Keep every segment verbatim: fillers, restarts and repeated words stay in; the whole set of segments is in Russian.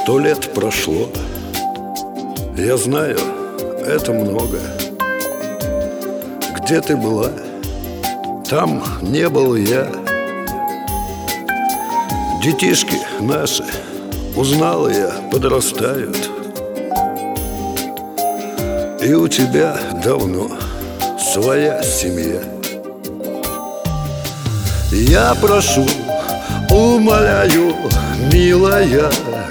Сто лет прошло, я знаю, это много. Где ты была? Там не был я. Детишки наши, узнала я, подрастают. И у тебя давно своя семья. Я прошу, умоляю, милая,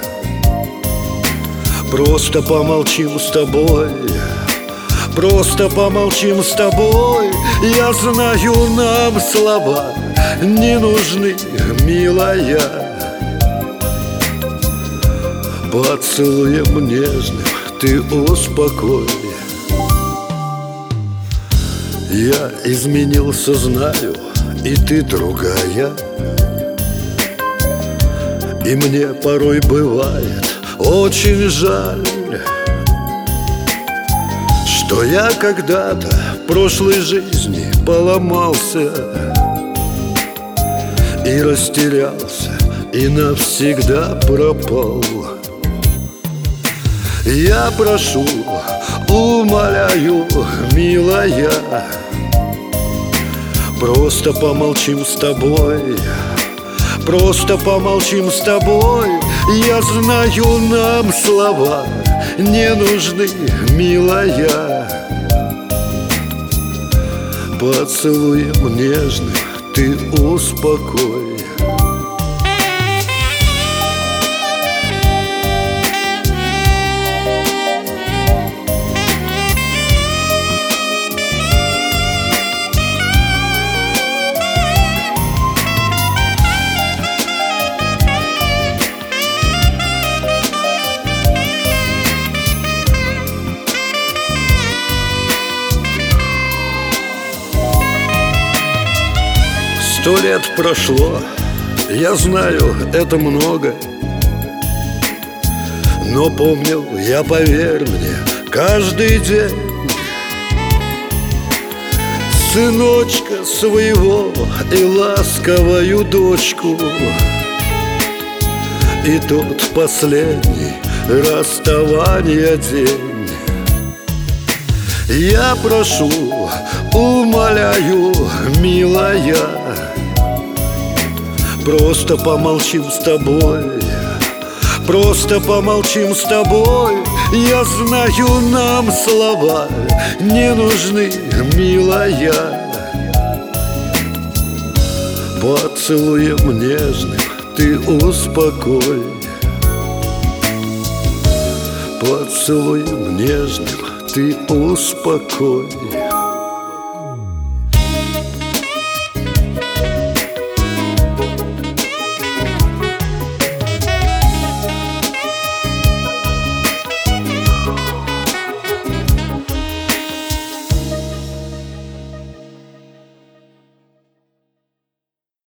просто помолчим с тобой, просто помолчим с тобой. Я знаю, нам слова не нужны, милая. Поцелуем нежным ты успокой. Я изменился, знаю, и ты другая. И мне порой бывает очень жаль, что я когда-то в прошлой жизни поломался и растерялся, и навсегда пропал. Я прошу, умоляю, милая, просто помолчим с тобой, просто помолчим с тобой. Я знаю, нам слова не нужны, милая. Поцелуем нежным ты успокой. Сто лет прошло, я знаю, это много. Но помнил я, поверь мне, каждый день сыночка своего и ласковую дочку. И тот последний расставания день. Я прошу, умоляю, милая, просто помолчим с тобой, просто помолчим с тобой. Я знаю, нам слова не нужны, милая. Поцелуем нежным ты успокой. Поцелуем нежным ты успокой.